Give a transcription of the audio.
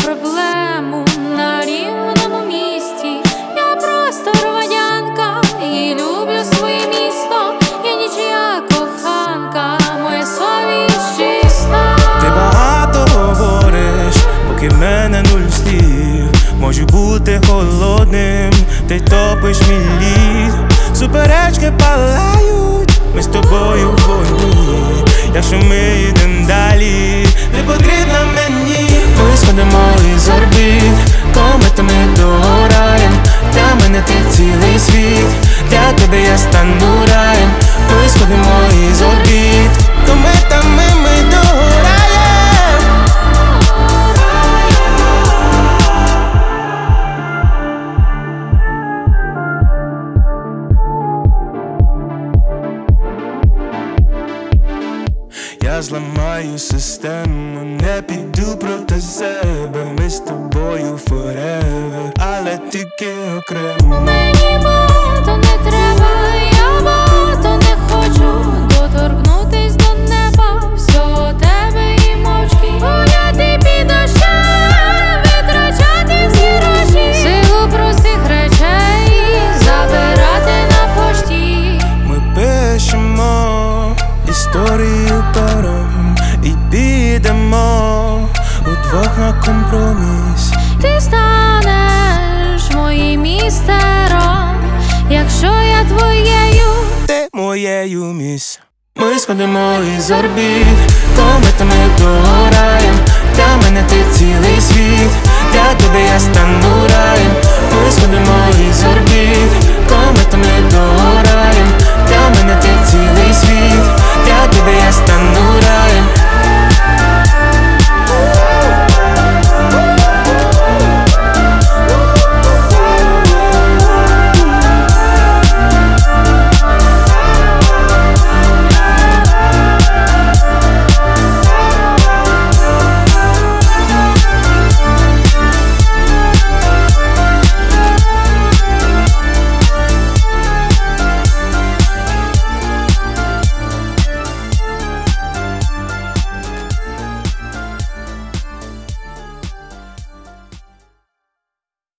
проблему на рівному місці. Я просто громадянка і люблю своє місто. Я нічия коханка, моя совість чиста. Ти багато говориш, поки в мене нуль слів. Можу бути холодним, ти топиш мій лід. Суперечки палають, ми з тобою в вогні. Якщо ми йдем далі, ти потрібна мені. Ми сходимо із орбіт, кометами догораєм. Для мене ти цілий світ, для тебе я стану раєм. Ми сходимо із орбіт, кометами ми догораєм. Я зламаю систему, не піду проти себе. Ми з тобою forever, але тільки окремо. Мені багато не треба, я багато не хочу. Доторкнутись до неба, всього тебе і мовчки. Гуляти під дощем, витрачати всі гроші. Силу простих речей забирати на пошті. Ми пишемо історію паром і підемо удвох на компроміс. Ти станеш моїм містером, якщо я твоєю. Ти моєю міс. Ми сходимо із орбіт, кометами догораєм. Для мене ти цілий світ,